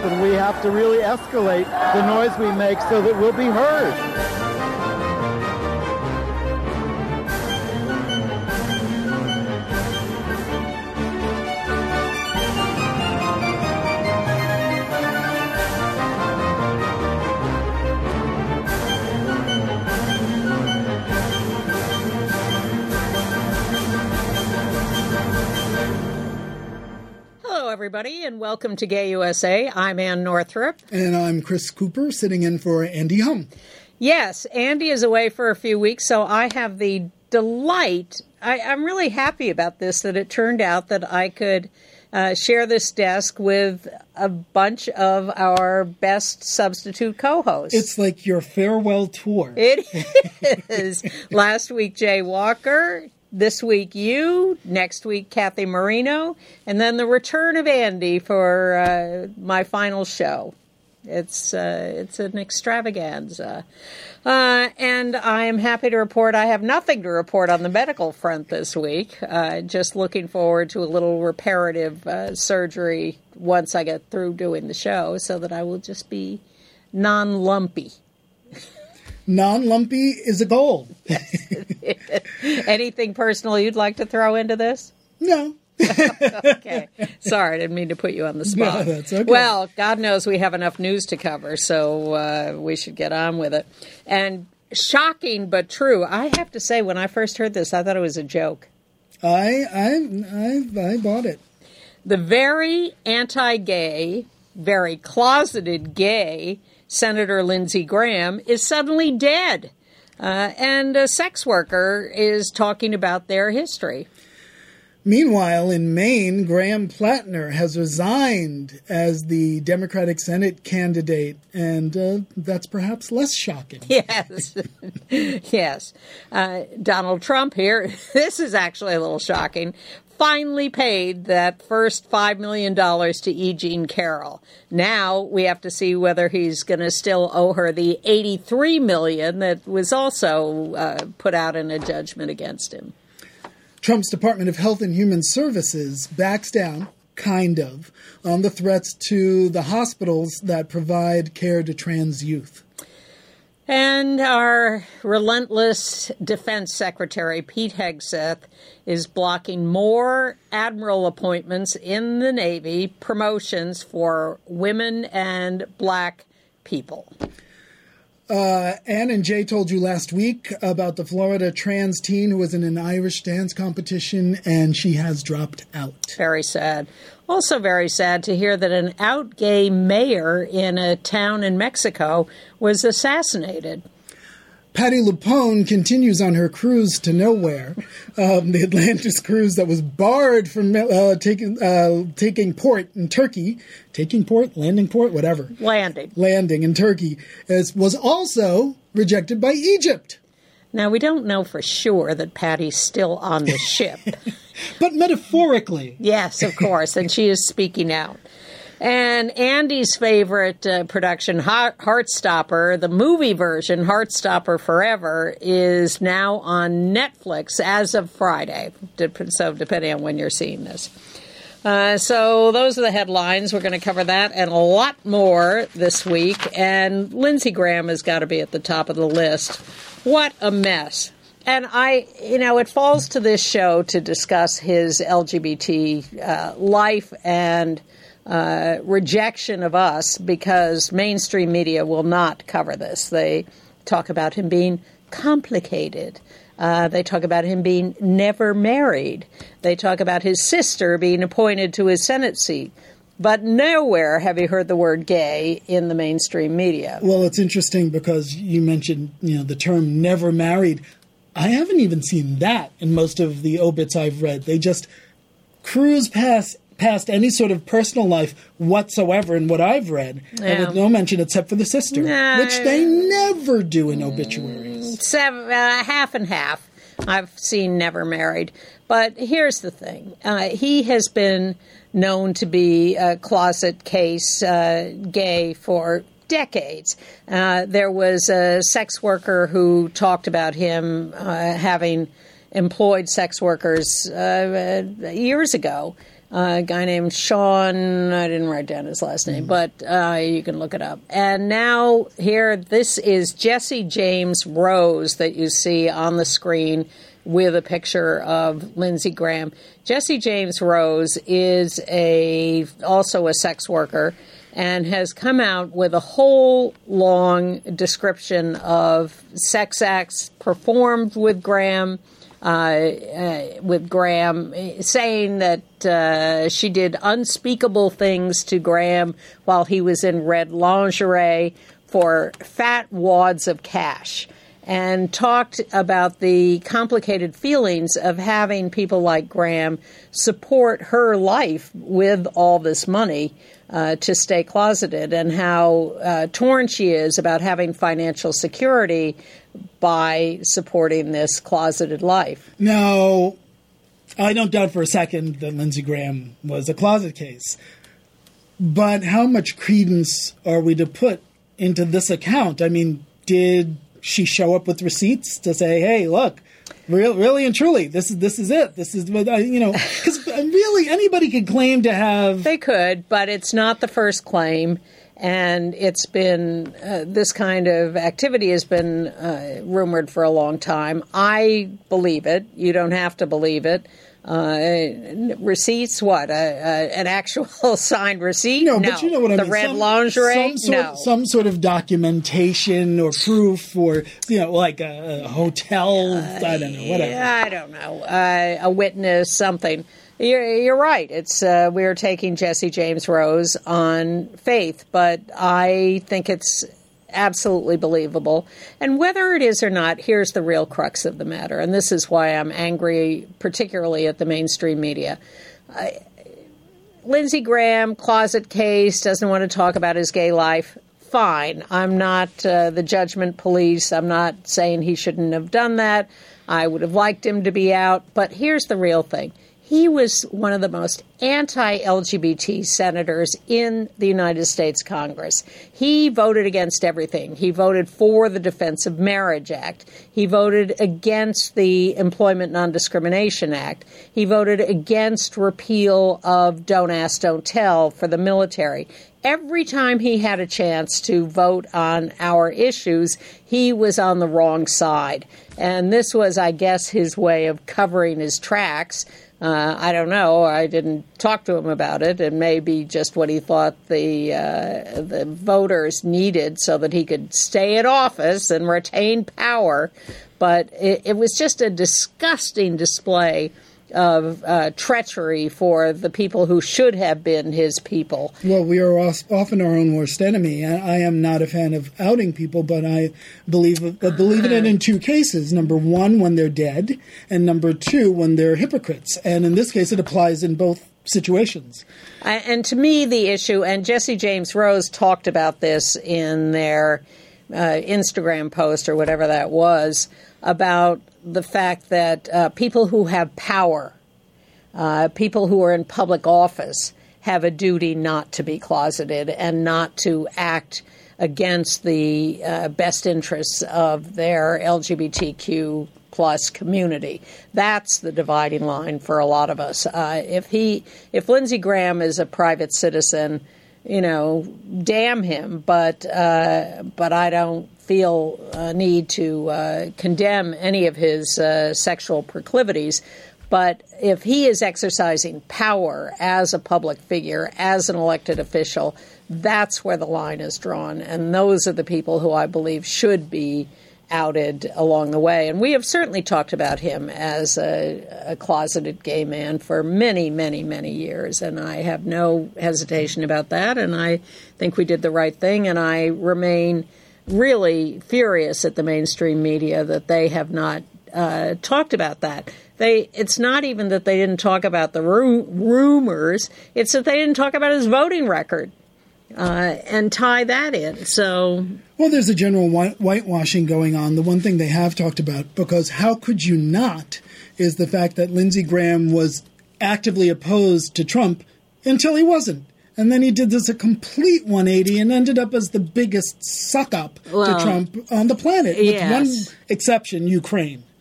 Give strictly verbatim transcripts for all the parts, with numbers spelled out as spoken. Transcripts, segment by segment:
and we have to really escalate the noise we make so that we'll be heard. Everybody, and welcome to Gay U S A. I'm Ann Northrup. And I'm Chris Cooper, sitting in for Andy Hum. Yes, Andy is away for a few weeks, so I have the delight, I, I'm really happy about this, that it turned out that I could uh, share this desk with a bunch of our best substitute co-hosts. It's like your farewell tour. It is. Last week, Jay Walker. This week, you. Next week, Kathy Marino. And then the return of Andy for uh, my final show. It's uh, it's an extravaganza. Uh, and I am happy to report I have nothing to report on the medical front this week. Uh, just looking forward to a little reparative uh, surgery once I get through doing the show so that I will just be non-lumpy. Non-lumpy is a goal. Anything personal you'd like to throw into this? No. Okay. Sorry, I didn't mean to put you on the spot. No, that's okay. Well, God knows we have enough news to cover, so uh, we should get on with it. And shocking but true, I have to say, when I first heard this, I thought it was a joke. I I I, I bought it. The very anti-gay, very closeted gay Senator Lindsey Graham is suddenly dead. Uh, and a sex worker is talking about their history. Meanwhile, in Maine, Graham Plattner has resigned as the Democratic Senate candidate, and uh, that's perhaps less shocking. Yes. Yes. Uh, Donald Trump here, this is actually a little shocking, finally paid that first five million dollars to E. Jean Carroll. Now we have to see whether he's going to still owe her the eighty-three million dollars that was also uh, put out in a judgment against him. Trump's Department of Health and Human Services backs down, kind of, on the threats to the hospitals that provide care to trans youth. And our relentless Defense Secretary, Pete Hegseth, is blocking more admiral appointments in the Navy, promotions for women and black people. Uh, Ann and Jay told you last week about the Florida trans teen who was in an Irish dance competition, and she has dropped out. Very sad. Also very sad to hear that an out gay mayor in a town in Mexico was assassinated. Patti LuPone continues on her cruise to nowhere, um, the Atlantis cruise that was barred from uh, taking uh, taking port in Turkey, taking port, landing port, whatever. Landing. Landing in Turkey, as was also rejected by Egypt. Now, we don't know for sure that Patty's still on the ship. But metaphorically. Yes, of course, and she is speaking out. And Andy's favorite uh, production, Heartstopper, the movie version, Heartstopper Forever, is now on Netflix as of Friday, so depending on when you're seeing this. Uh, so those are the headlines. We're going to cover that and a lot more this week. And Lindsey Graham has got to be at the top of the list. What a mess. And I, you know, it falls to this show to discuss his L G B T uh, life and uh, rejection of us because mainstream media will not cover this. They talk about him being complicated. Uh, they talk about him being never married. They talk about his sister being appointed to his Senate seat. But nowhere have you heard the word gay in the mainstream media. Well, it's interesting because you mentioned, you know, the term never married. I haven't even seen that in most of the obits I've read. They just cruise past past any sort of personal life whatsoever in what I've read, Yeah. and with no mention except for the sister, No. which they never do in obituaries. Seven, uh, half and half. I've seen never married. But here's the thing. Uh, he has been known to be a closet case uh, gay for decades. Uh, there was a sex worker who talked about him uh, having employed sex workers uh, years ago. Uh, a guy named Sean, I didn't write down his last name, but uh, you can look it up. And now here, this is Jesse James Rose that you see on the screen with a picture of Lindsey Graham. Jesse James Rose is a also a sex worker and has come out with a whole long description of sex acts performed with Graham, Uh, uh, with Graham, saying that uh, she did unspeakable things to Graham while he was in red lingerie for fat wads of cash, and talked about the complicated feelings of having people like Graham support her life with all this money uh, to stay closeted, and how uh, torn she is about having financial security by supporting this closeted life. Now, I don't doubt for a second that Lindsey Graham was a closet case. But how much credence are we to put into this account? I mean, did she show up with receipts to say, hey, look, real, really and truly, this is this is it. This is what I, you know, because really anybody could claim to have. They could, but it's not the first claim. And it's been, uh, this kind of activity has been uh, rumored for a long time. I believe it. You don't have to believe it. Uh, receipts, what? Uh, uh, an actual signed receipt? No, no. But you know what I the mean. red some, lingerie? Some sort, no. Some sort of documentation or proof or, you know, like a, a hotel, uh, I don't know, whatever. Yeah, I don't know. Uh, a witness, something. You're, you're right. It's uh, we're taking Jesse James Rose on faith, but I think it's absolutely believable. And whether it is or not, here's the real crux of the matter, and this is why I'm angry, particularly at the mainstream media. Uh, Lindsey Graham, closet case, doesn't want to talk about his gay life. Fine. I'm not uh, the judgment police. I'm not saying he shouldn't have done that. I would have liked him to be out. But here's the real thing. He was one of the most anti-L G B T senators in the United States Congress. He voted against everything. He voted for the Defense of Marriage Act. He voted against the Employment Non-Discrimination Act. He voted against repeal of Don't Ask, Don't Tell for the military. Every time he had a chance to vote on our issues, he was on the wrong side. And this was, I guess, his way of covering his tracks. Uh, I don't know. I didn't talk to him about it. It may be just what he thought the uh, the voters needed so that he could stay in office and retain power. But it, it was just a disgusting display of uh, treachery for the people who should have been his people. Well, we are often our own worst enemy. I, I am not a fan of outing people, but I believe uh, believe in it in two cases. Number one, when they're dead, and number two, when they're hypocrites. And in this case, it applies in both situations. I, and to me, the issue, and Jesse James Rose talked about this in their uh, Instagram post or whatever that was, about the fact that uh, people who have power, uh, people who are in public office, have a duty not to be closeted and not to act against the uh, best interests of their L G B T Q plus community. That's the dividing line for a lot of us. Uh, if he, if Lindsey Graham is a private citizen, you know, damn him, but uh, but I don't feel a need to uh, condemn any of his uh, sexual proclivities. But if he is exercising power as a public figure, as an elected official, that's where the line is drawn. And those are the people who I believe should be outed along the way. And we have certainly talked about him as a, a closeted gay man for many, many, many years. And I have no hesitation about that. And I think we did the right thing. And I remain really furious at the mainstream media that they have not uh, talked about that. They, it's not even that they didn't talk about the ru- rumors. It's that they didn't talk about his voting record uh, and tie that in. So, well, there's a general white- whitewashing going on. The one thing they have talked about, because how could you not, is the fact that Lindsey Graham was actively opposed to Trump until he wasn't. And then he did this a complete one eighty and ended up as the biggest suck-up well, to Trump on the planet, with yes. one exception, Ukraine.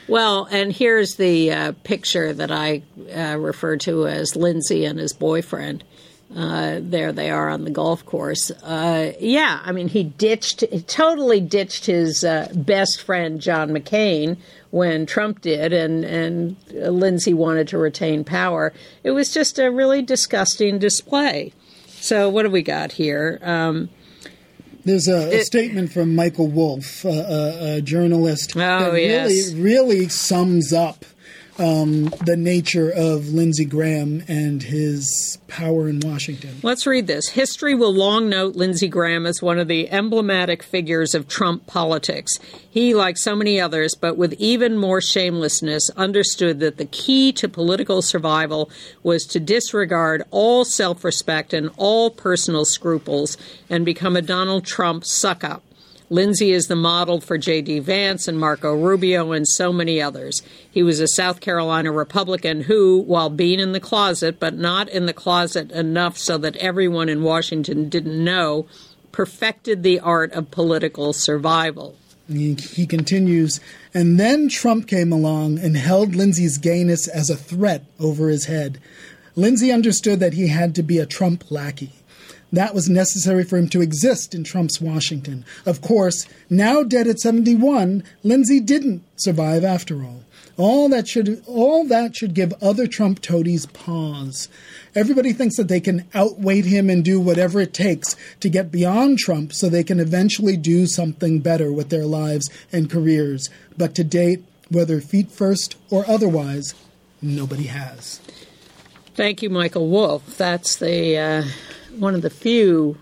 Well, and here's the uh, picture that I uh, refer to as Lindsay and his boyfriend. Uh, there they are on the golf course. Uh, yeah, I mean, he ditched, he totally ditched his uh, best friend, John McCain, when Trump did, and, and Lindsay wanted to retain power. It was just a really disgusting display. So what do we got here? Um, There's a, a it, statement from Michael Wolff, uh, a, a journalist, oh, that really, yes. really sums up Um, the nature of Lindsey Graham and his power in Washington. Let's read this. History will long note Lindsey Graham as one of the emblematic figures of Trump politics. He, like so many others, but with even more shamelessness, understood that the key to political survival was to disregard all self-respect and all personal scruples and become a Donald Trump suck-up. Lindsey is the model for J D. Vance and Marco Rubio and so many others. He was a South Carolina Republican who, while being in the closet, but not in the closet enough so that everyone in Washington didn't know, perfected the art of political survival. He, he continues, and then Trump came along and held Lindsey's gayness as a threat over his head. Lindsey understood that he had to be a Trump lackey. That was necessary for him to exist in Trump's Washington. Of course, now dead at seventy-one, Lindsey didn't survive after all. All that should all that should give other Trump toadies pause. Everybody thinks that they can outweight him and do whatever it takes to get beyond Trump so they can eventually do something better with their lives and careers. But to date, whether feet first or otherwise, nobody has. Thank you, Michael Wolff. That's the uh, one of the few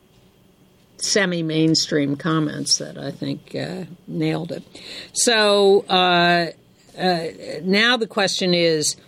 semi-mainstream comments that I think uh, nailed it. So uh, uh, now the question is,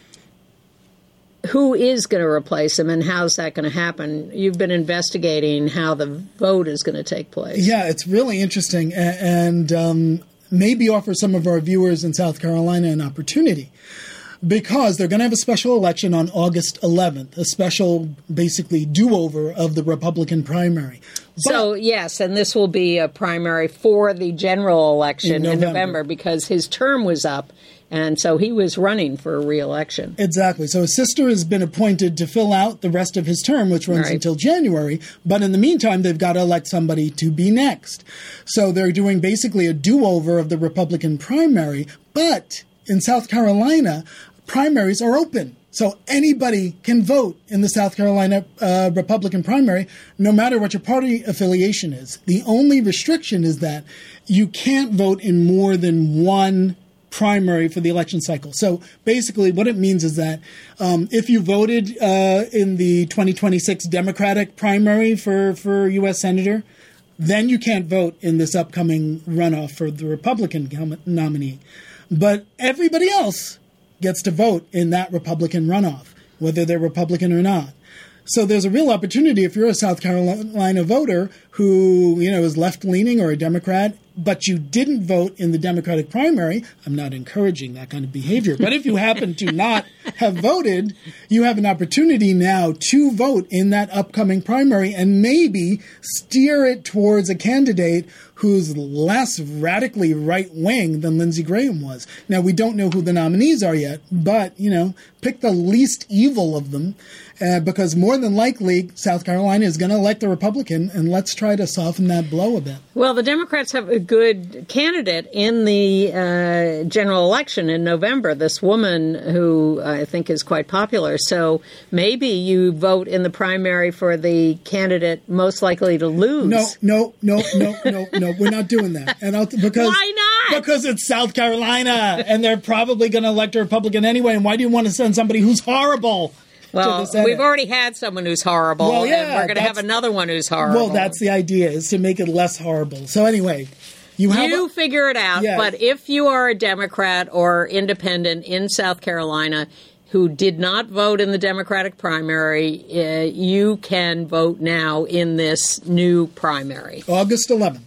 who is going to replace him and how's that going to happen? You've been investigating how the vote is going to take place. Yeah, it's really interesting and um, maybe offer some of our viewers in South Carolina an opportunity. Because they're going to have a special election on August eleventh, a special, basically, do-over of the Republican primary. But so, yes, and this will be a primary for the general election in November. in November because his term was up, and so he was running for re-election. Exactly. So his sister has been appointed to fill out the rest of his term, which runs right. until January. But in the meantime, they've got to elect somebody to be next. So they're doing basically a do-over of the Republican primary, but in South Carolina, primaries are open. So anybody can vote in the South Carolina uh, Republican primary, no matter what your party affiliation is. The only restriction is that you can't vote in more than one primary for the election cycle. So basically what it means is that um, if you voted uh, in the twenty twenty-six Democratic primary for, for U S Senator, then you can't vote in this upcoming runoff for the Republican nominee. But everybody else gets to vote in that Republican runoff, whether they're Republican or not. So there's a real opportunity if you're a South Carolina voter who, you know, is left-leaning or a Democrat, but you didn't vote in the Democratic primary. I'm not encouraging that kind of behavior. But if you happen to not have voted, you have an opportunity now to vote in that upcoming primary and maybe steer it towards a candidate who's less radically right-wing than Lindsey Graham was. Now, we don't know who the nominees are yet, but, you know, pick the least evil of them, uh, because more than likely South Carolina is going to elect a Republican, and let's try to soften that blow a bit. Well, the Democrats have a good candidate in the uh, general election in November, this woman who I think is quite popular. So maybe you vote in the primary for the candidate most likely to lose. No, no, no, no, no, no. We're not doing that. And I'll, because why not? Because it's South Carolina, and they're probably going to elect a Republican anyway. And why do you want to send somebody who's horrible? Well, we've already had someone who's horrible, well, yeah, and we're going to have another one who's horrible. Well, that's the idea, is to make it less horrible. So anyway, you have you a, figure it out. yeah. But if you are a Democrat or independent in South Carolina who did not vote in the Democratic primary, uh, you can vote now in this new primary. August eleventh.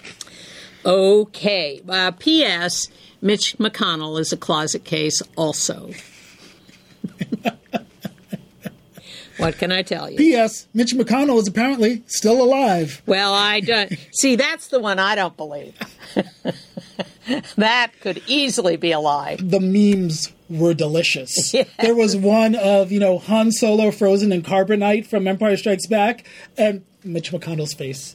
Okay. Uh, P S. Mitch McConnell is a closet case also. What can I tell you? P S. Mitch McConnell is apparently still alive. Well, I don't. See, that's the one I don't believe. That could easily be a lie. The memes were delicious. Yes. There was one of, you know, Han Solo frozen in carbonite from Empire Strikes Back, and Mitch McConnell's face.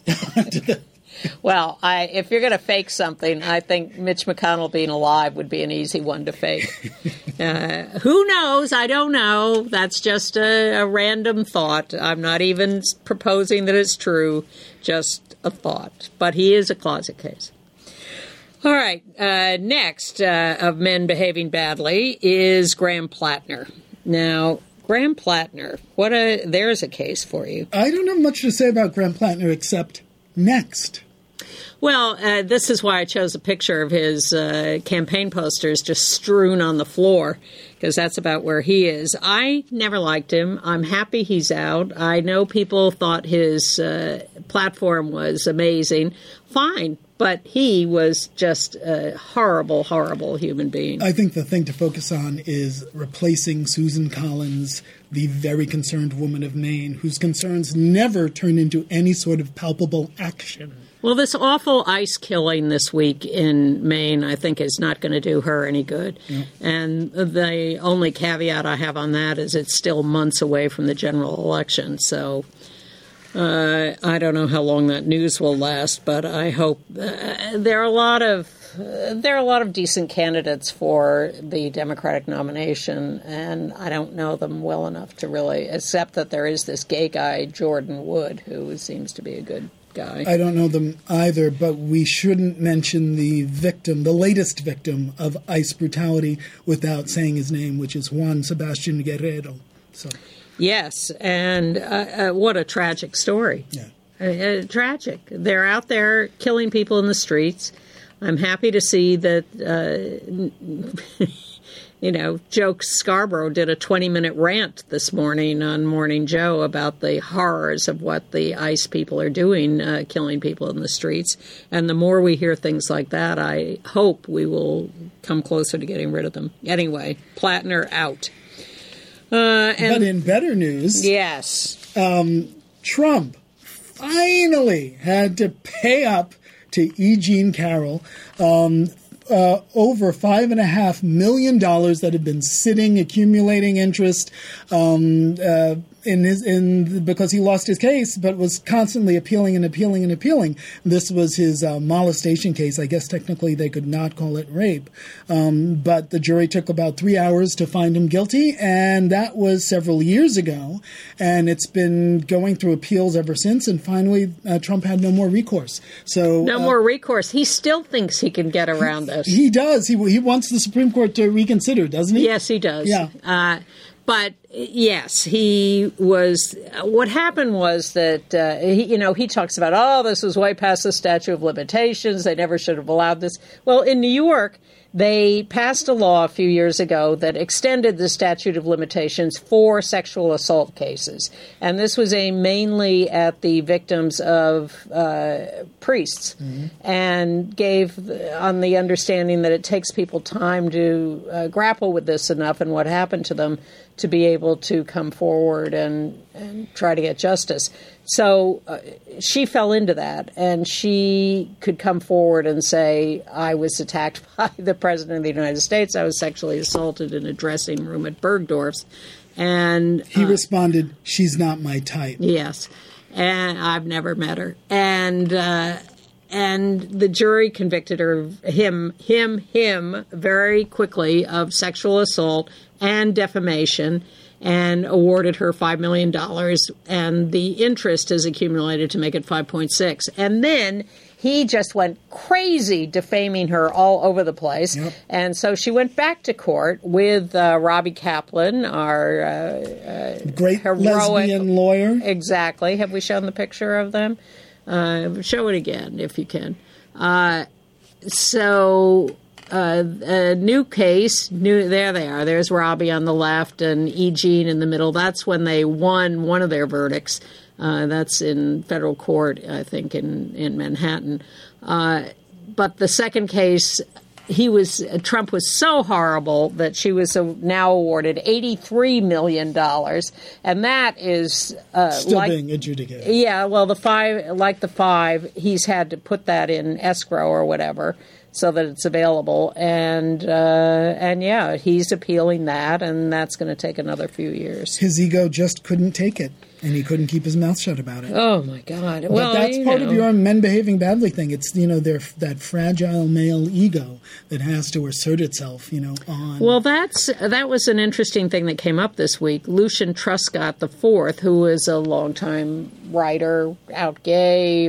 Well, I, if you're going to fake something, I think Mitch McConnell being alive would be an easy one to fake. uh, who knows? I don't know. That's just a, a random thought. I'm not even proposing that it's true, just a thought. But he is a closet case. All right. Uh, next uh, of men behaving badly is Graham Plattner. Now, Graham Plattner, what a there's a case for you. I don't have much to say about Graham Plattner except next. Well, uh, this is why I chose a picture of his uh, campaign posters just strewn on the floor, because that's about where he is. I never liked him. I'm happy he's out. I know people thought his uh, platform was amazing. Fine. But he was just a horrible, horrible human being. I think the thing to focus on is replacing Susan Collins, the very concerned woman of Maine, whose concerns never turn into any sort of palpable action. Well, this awful ice killing this week in Maine, I think, is not going to do her any good. Yeah. And the only caveat I have on that is it's still months away from the general election. So uh, I don't know how long that news will last, but I hope uh, there are a lot of uh, there are a lot of decent candidates for the Democratic nomination, and I don't know them well enough to really, except that there is this gay guy, Jordan Wood, who seems to be a good guy. I don't know them either, but we shouldn't mention the victim, the latest victim of ICE brutality, without saying his name, which is Juan Sebastian Guerrero. So, yes, and uh, uh, what a tragic story. Yeah. Uh, uh, tragic. They're out there killing people in the streets. I'm happy to see that, uh, you know, Joe Scarborough did a twenty-minute rant this morning on Morning Joe about the horrors of what the ICE people are doing, uh, killing people in the streets. And the more we hear things like that, I hope we will come closer to getting rid of them. Anyway, Plattner out. Uh, and, but in better news, yes, um, Trump finally had to pay up to E. Jean Carroll um, uh, over five and a half million dollars that had been sitting, accumulating interest um, uh, in his in because he lost his case, but was constantly appealing and appealing and appealing. This was his uh, molestation case. I guess technically they could not call it rape, um, but the jury took about three hours to find him guilty, and that was several years ago. And it's been going through appeals ever since. And finally, uh, Trump had no more recourse. So no uh, more recourse. He still thinks he can get around this. He does. He he wants the Supreme Court to reconsider, doesn't he? Yes, he does. Yeah. Uh, But, yes, he was – what happened was that, uh, he, you know, he talks about, oh, this was way past the statute of limitations. They never should have allowed this. Well, in New York, they passed a law a few years ago that extended the statute of limitations for sexual assault cases. And this was aimed mainly at the victims of uh, priests, mm-hmm. and gave on the understanding that it takes people time to uh, grapple with this enough and what happened to them to be able to come forward and, and try to get justice. So uh, she fell into that, and she could come forward and say, I was attacked by the President of the United States. I was sexually assaulted in a dressing room at Bergdorf's. And he uh, responded, she's not my type. Yes. And I've never met her. And uh, and the jury convicted her, him, him, him very quickly of sexual assault and defamation, and awarded her five million dollars, and the interest has accumulated to make it five point six. And then he just went crazy defaming her all over the place. Yep. And so she went back to court with uh, Robbie Kaplan, our uh, uh, great heroic lesbian lawyer. Exactly. Have we shown the picture of them? Uh, show it again, if you can. Uh, so... Uh, a new case, new there they are. There's Robbie on the left and E. Jean in the middle. That's when they won one of their verdicts. Uh, that's in federal court, I think, in, in Manhattan. Uh, but the second case he was Trump was so horrible that she was now awarded eighty-three million dollars, and that is uh, still like, being adjudicated. Yeah, well, the five, like the five, he's had to put that in escrow or whatever so that it's available, and uh, and yeah, he's appealing that, and that's going to take another few years. His ego just couldn't take it, and he couldn't keep his mouth shut about it. Oh my God! But well, that's you part know. of your men behaving badly thing. It's, you know, their that fragile male ego that has to assert itself, you know, on. Well, that's that was an interesting thing that came up this week. Lucian Truscott the Fourth, who is a longtime writer, out gay, uh,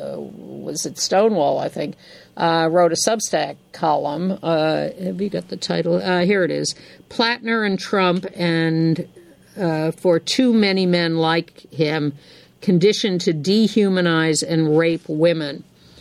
was at Stonewall, I think, uh, wrote a Substack column. Uh, have you got the title? Uh, here it is: Platner and Trump and. Uh, for too many men like him, conditioned to dehumanize and rape women.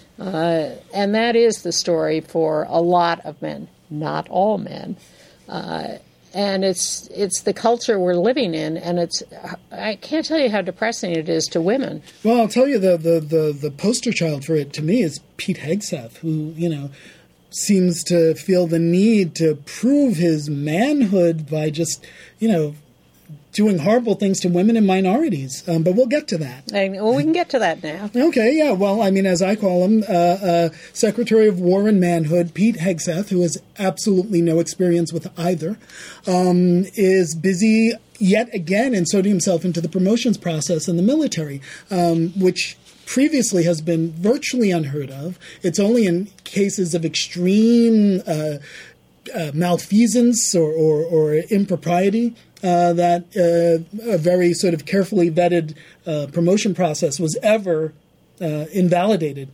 Uh, and that is the story for a lot of men, not all men. Uh, and it's it's the culture we're living in, and it's I can't tell you how depressing it is to women. Well, I'll tell you, the, the, the, the poster child for it to me is Pete Hegseth, who, you know, seems to feel the need to prove his manhood by just, you know, doing horrible things to women and minorities. Um, but we'll get to that. And, well, we can get to that now. Okay, yeah. Well, I mean, as I call him, uh, uh, Secretary of War and Manhood, Pete Hegseth, who has absolutely no experience with either, um, is busy yet again inserting himself into the promotions process in the military, um, which previously has been virtually unheard of. It's only in cases of extreme uh, uh, malfeasance or, or, or impropriety Uh, that uh, a very sort of carefully vetted uh, promotion process was ever uh, invalidated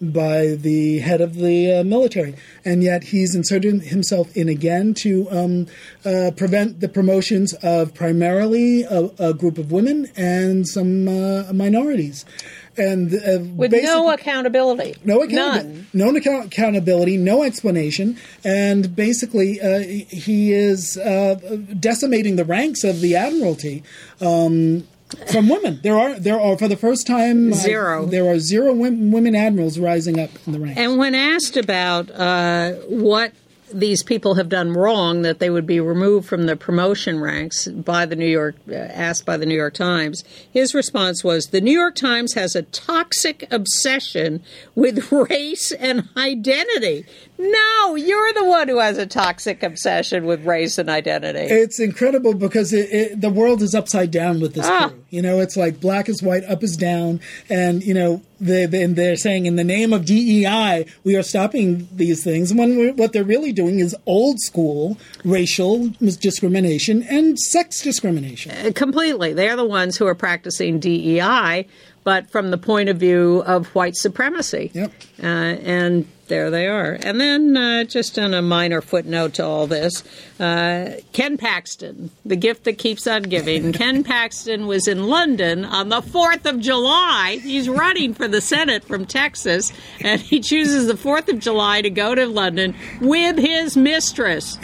by the head of the uh, military. And yet he's inserted himself in again to um, uh, prevent the promotions of primarily a, a group of women and some uh, minorities. And uh, With no accountability. No accountability. None. No account- accountability, no explanation. And basically, uh, he is uh, decimating the ranks of the Admiralty um, from women. There are, there are for the first time, zero. Uh, there are zero women, women admirals rising up in the ranks. And when asked about uh, what these people have done wrong, that they would be removed from the promotion ranks by the New York, uh, asked by the New York Times, his response was, the New York Times has a toxic obsession with race and identity. No, you're the one who has a toxic obsession with race and identity. It's incredible because it, it, the world is upside down with this ah. crew. You know, it's like black is white, up is down. And, you know, they, they, they're saying in the name of D E I, we are stopping these things. When we, what they're really doing is old school racial discrimination and sex discrimination. Uh, completely. They're the ones who are practicing D E I, but from the point of view of white supremacy. Yep. Uh, and there they are. And then uh, just on a minor footnote to all this, uh, Ken Paxton, the gift that keeps on giving. Ken Paxton was in London on the fourth of July. He's running for the Senate from Texas, and he chooses the fourth of July to go to London with his mistress.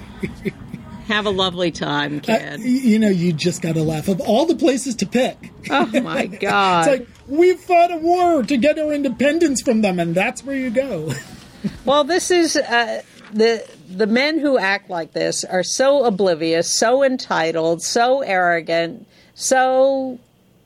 Have a lovely time, Ken. Uh, you know, you just got to laugh. Of all the places to pick. Oh, my God. It's like, we fought a war to get our independence from them, and that's where you go. Well, this is uh, the the men who act like this are so oblivious, so entitled, so arrogant, so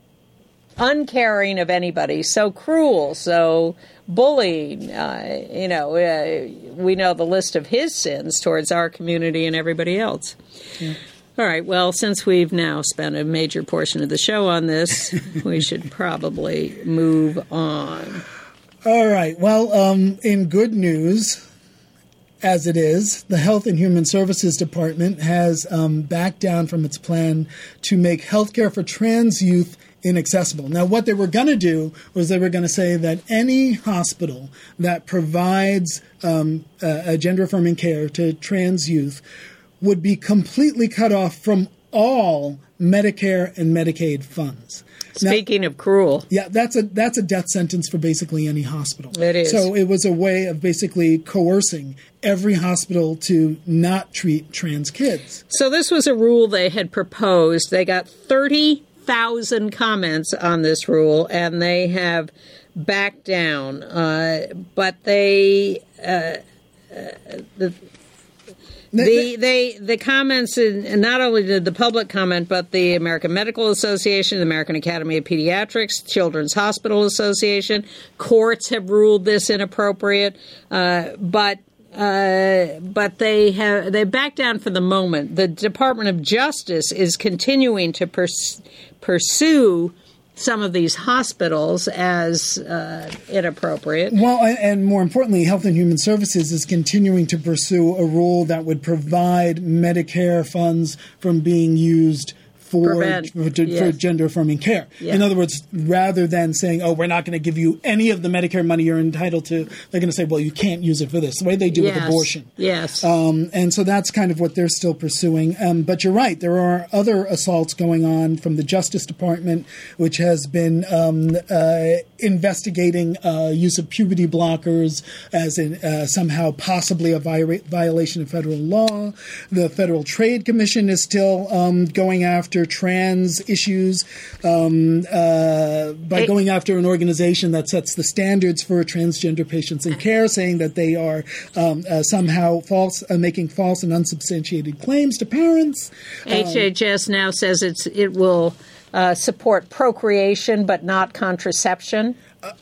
uncaring of anybody, so cruel, so bullying. Uh, you know, uh, we know the list of his sins towards our community and everybody else. Yeah. All right, well, since we've now spent a major portion of the show on this, we should probably move on. All right, well, um, in good news, as it is, the Health and Human Services Department has um, backed down from its plan to make healthcare for trans youth inaccessible. Now, what they were going to do was they were going to say that any hospital that provides um, a gender-affirming care to trans youth would be completely cut off from all Medicare and Medicaid funds. Speaking now, of cruel. Yeah, that's a that's a death sentence for basically any hospital. It is. So it was a way of basically coercing every hospital to not treat trans kids. So this was a rule they had proposed. They got thirty thousand comments on this rule, and they have backed down. Uh, but they... Uh, the The they the comments, in, not only did the public comment, but the American Medical Association, the American Academy of Pediatrics, Children's Hospital Association, courts have ruled this inappropriate, uh, but uh, but they have they backed down for the moment. The Department of Justice is continuing to pers- pursue some of these hospitals as uh, inappropriate. Well, and more importantly, Health and Human Services is continuing to pursue a rule that would provide Medicare funds from being used for, Prevent, for, to, yes. for gender-affirming care. Yeah. In other words, rather than saying, oh, we're not going to give you any of the Medicare money you're entitled to, they're going to say, well, you can't use it for this, the way they do yes. with abortion. Yes. Um, and so that's kind of what they're still pursuing. Um, but you're right, there are other assaults going on from the Justice Department, which has been um, uh, investigating uh, use of puberty blockers as in, uh, somehow possibly a vi- violation of federal law. The Federal Trade Commission is still um, going after trans issues um, uh, by It, going after an organization that sets the standards for transgender patients in care, saying that they are um, uh, somehow false, uh, making false and unsubstantiated claims to parents. H H S now says it's it will uh, support procreation but not contraception.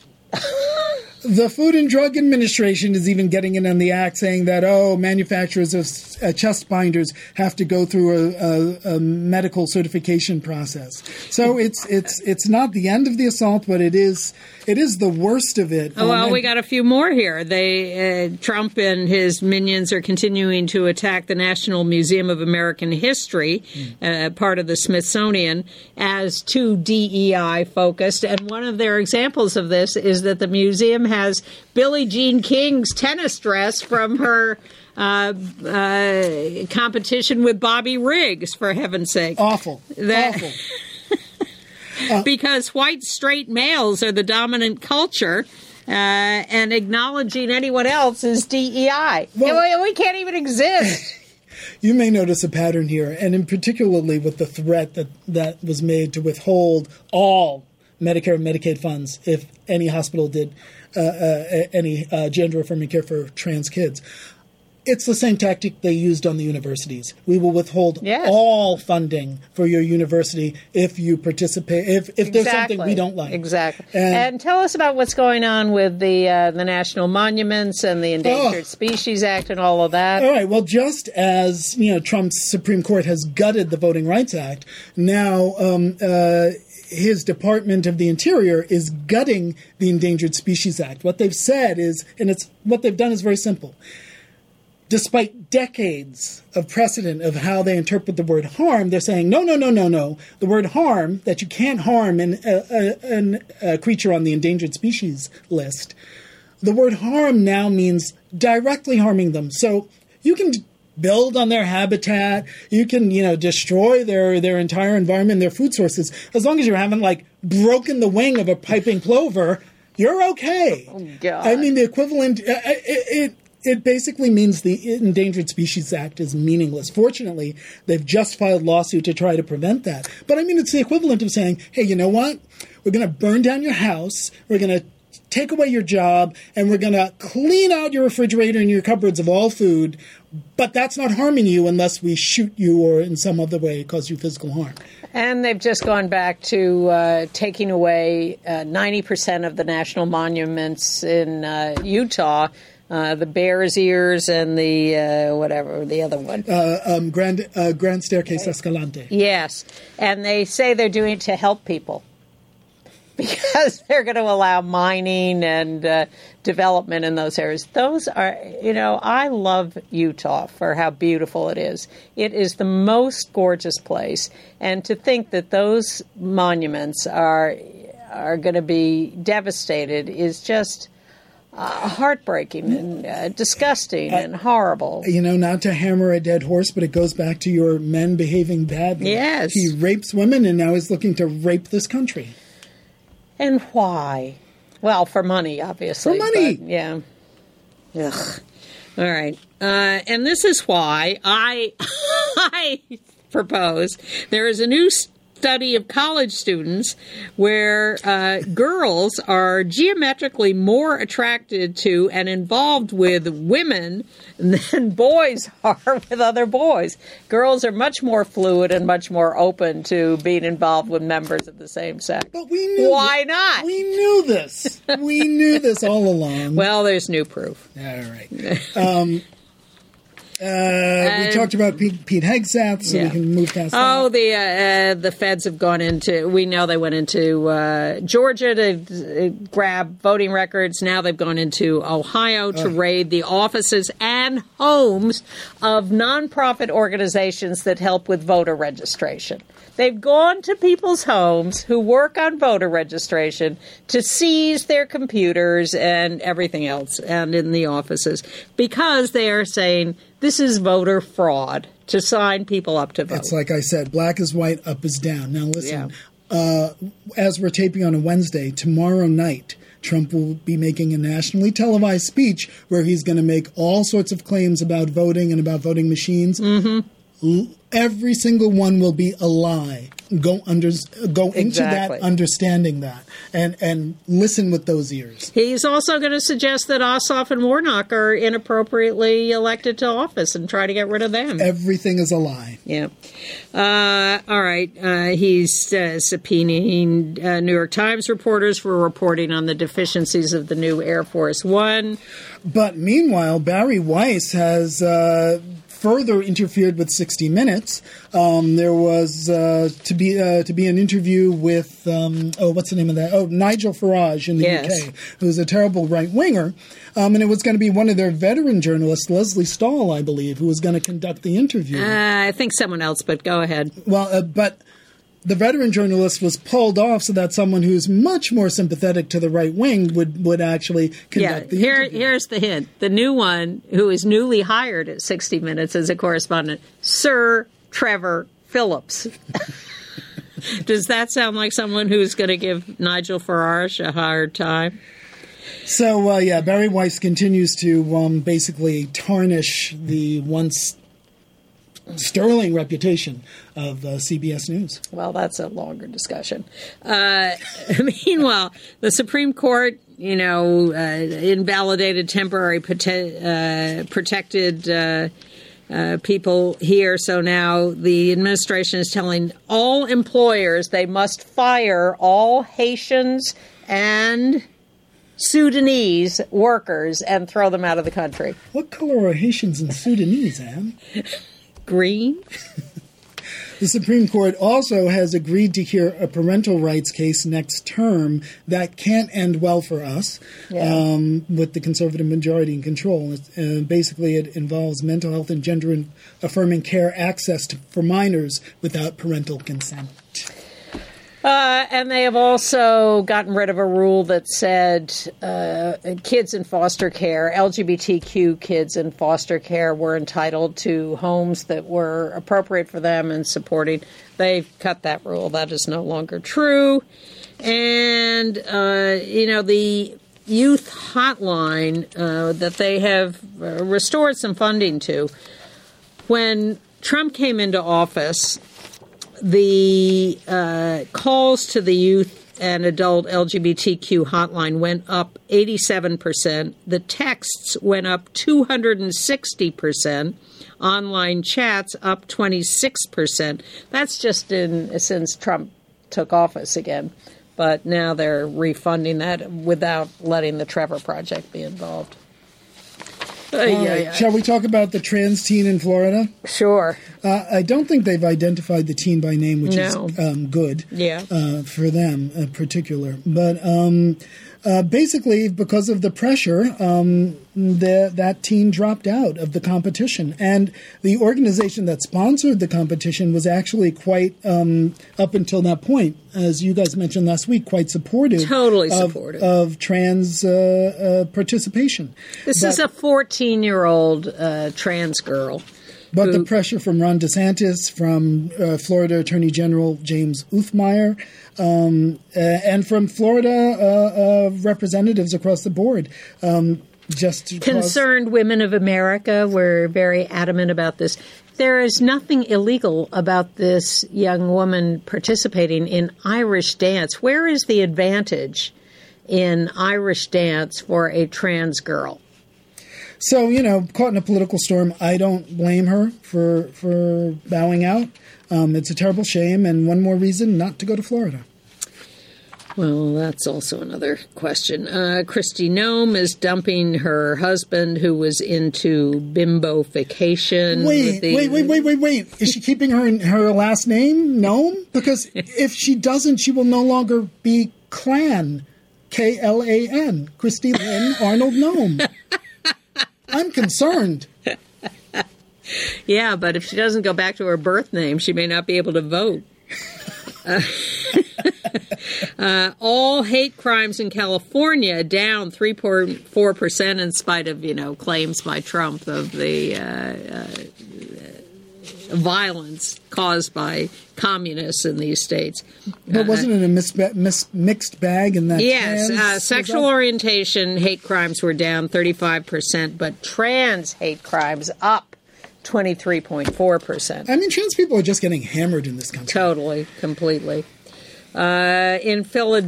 The Food and Drug Administration is even getting in on the act, saying that, oh, manufacturers of uh, chest binders have to go through a, a, a medical certification process. So it's it's it's not the end of the assault, but it is it is the worst of it. Oh, well, um, we got a few more here. They uh, Trump and his minions are continuing to attack the National Museum of American History, uh, part of the Smithsonian, as too D E I focused. And one of their examples of this is that the museum has Billie Jean King's tennis dress from her uh, uh, competition with Bobby Riggs, for heaven's sake. Awful. That, Awful. uh, because white straight males are the dominant culture, uh, and acknowledging anyone else is D E I. Well, we, we can't even exist. You may notice a pattern here, and in particularly with the threat that, that was made to withhold all Medicare and Medicaid funds if any hospital did uh, uh, any uh, gender-affirming care for trans kids. It's the same tactic they used on the universities. We will withhold yes. all funding for your university if you participate, if, if exactly. there's something we don't like. Exactly. And, and tell us about what's going on with the uh, the national monuments and the Endangered oh, Species Act and all of that. All right. Well, just as you know, Trump's Supreme Court has gutted the Voting Rights Act, now um, uh, his Department of the Interior is gutting the Endangered Species Act. What they've said is, and it's what they've done is very simple. Despite decades of precedent of how they interpret the word harm, they're saying, no, no, no, no, no. The word harm, that you can't harm an, a, a, a creature on the endangered species list, the word harm now means directly harming them. So you can build on their habitat, you can, you know, destroy their, their entire environment, their food sources. As long as you haven't, like, broken the wing of a piping plover, you're okay. Oh, God. I mean, the equivalent, uh, it, it It basically means the Endangered Species Act is meaningless. Fortunately, they've just filed lawsuit to try to prevent that. But I mean, it's the equivalent of saying, hey, you know what? We're going to burn down your house. We're going to take away your job, and we're going to clean out your refrigerator and your cupboards of all food. But that's not harming you unless we shoot you or in some other way cause you physical harm. And they've just gone back to uh, taking away uh, ninety percent of the national monuments in uh, Utah. Uh, the Bear's Ears and the, uh, whatever, the other one. Uh, um, Grand uh, Grand Staircase Escalante. Yes. And they say they're doing it to help people because they're going to allow mining and uh, development in those areas. Those are, you know, I love Utah for how beautiful it is. It is the most gorgeous place. And to think that those monuments are are going to be devastated is just Uh, heartbreaking and uh, disgusting and horrible. You know, not to hammer a dead horse, but it goes back to your men behaving badly. Yes. He rapes women, and now he's looking to rape this country. And why? Well, for money, obviously. For money. But, yeah. Ugh. All right. Uh, and this is why I I propose there is a new study of college students where uh, girls are geometrically more attracted to and involved with women than boys are with other boys. Girls are much more fluid and much more open to being involved with members of the same sex. But we knew Why th- not? We knew this. We knew this all along. Well, there's new proof. All right. Um, Uh, we talked about Pete, Pete Hegseth, so yeah. we can move past oh, that. the uh, the feds have gone into. We know they went into uh, Georgia to uh, grab voting records. Now they've gone into Ohio to uh. raid the offices and homes of nonprofit organizations that help with voter registration. They've gone to people's homes who work on voter registration to seize their computers and everything else, and in the offices, because they are saying this is voter fraud to sign people up to vote. It's like I said, black is white, up is down. Now listen, yeah. uh, as we're taping on a Wednesday, tomorrow night, Trump will be making a nationally televised speech where he's going to make all sorts of claims about voting and about voting machines. Mm-hmm. Every single one will be a lie. Go under, go exactly. into that, understanding that, and and listen with those ears. He's also going to suggest that Ossoff and Warnock are inappropriately elected to office and try to get rid of them. Everything is a lie. Yeah. Uh, all right. Uh, he's uh, subpoenaing uh, New York Times reporters for reporting on the deficiencies of the new Air Force One. But meanwhile, Barry Weiss has Uh, further interfered with sixty minutes. Um, there was uh, to be uh, to be an interview with um, oh, what's the name of that? Oh, Nigel Farage in the yes. U K, who's a terrible right winger, um, and it was going to be one of their veteran journalists, Leslie Stahl, I believe, who was going to conduct the interview. Uh, I think someone else, but go ahead. Well, uh, but. The veteran journalist was pulled off so that someone who's much more sympathetic to the right wing would, would actually conduct yeah, the here, interview. Here's the hint. The new one, who is newly hired at sixty minutes as a correspondent, Sir Trevor Phillips. Does that sound like someone who's going to give Nigel Farage a hard time? So, uh, yeah, Barry Weiss continues to um, basically tarnish the once sterling reputation of uh, C B S News. Well, that's a longer discussion. Uh, meanwhile, the Supreme Court, you know, uh, invalidated temporary prote- uh, protected uh, uh, people here. So now the administration is telling all employers they must fire all Haitians and Sudanese workers and throw them out of the country. What color are Haitians and Sudanese, Anne? Green. The Supreme Court also has agreed to hear a parental rights case next term that can't end well for us, yeah. um, with the conservative majority in control. Uh, basically, it involves mental health and gender-affirming care access to, for minors without parental consent. Uh, and they have also gotten rid of a rule that said uh, kids in foster care, L G B T Q kids in foster care, were entitled to homes that were appropriate for them and supporting. They've cut that rule. That is no longer true. And, uh, you know, the youth hotline uh, that they have uh, restored some funding to. When Trump came into office, the uh, calls to the youth and adult L G B T Q hotline went up eighty-seven percent. The texts went up two hundred sixty percent. Online chats up twenty-six percent. That's just in since Trump took office again. But now they're refunding that without letting the Trevor Project be involved. Uh, yeah, right. yeah. Shall we talk about the trans teen in Florida? Sure. Uh, I don't think they've identified the teen by name, which no. is um, good yeah. uh, for them in particular. But um, uh, basically, because of the pressure, um, the, that teen dropped out of the competition. And the organization that sponsored the competition was actually quite, um, up until that point, as you guys mentioned last week, quite supportive. Totally of, supportive. Of trans uh, uh, participation. This but, is a fourteen-year-old uh, trans girl. But who, the pressure from Ron DeSantis, from uh, Florida Attorney General James Uthmeyer, um, uh, and from Florida uh, uh, representatives across the board, um, just to Concerned cause... Women of America were very adamant about this. There is nothing illegal about this young woman participating in Irish dance. Where is the advantage in Irish dance for a trans girl? So, you know, caught in a political storm, I don't blame her for for bowing out. Um, it's a terrible shame, and one more reason not to go to Florida. Well, that's also another question. Uh, Kristi Noem is dumping her husband, who was into bimbofication. Wait, the, wait, wait, wait, wait, wait. Is she keeping her her last name, Noem? Because if she doesn't, she will no longer be Clan, K L A N, Kristi Lynn Arnold Noem. I'm concerned. Yeah, but if she doesn't go back to her birth name, she may not be able to vote. Uh, uh, all hate crimes in California down three point four percent in spite of, you know, claims by Trump of the uh, uh, violence caused by communists in these states. But wasn't it a mis- mis- mixed bag in that? Yes, uh, sexual orientation hate crimes were down thirty-five percent, but trans hate crimes up twenty-three point four percent. I mean, trans people are just getting hammered in this country. Totally, completely. Uh, in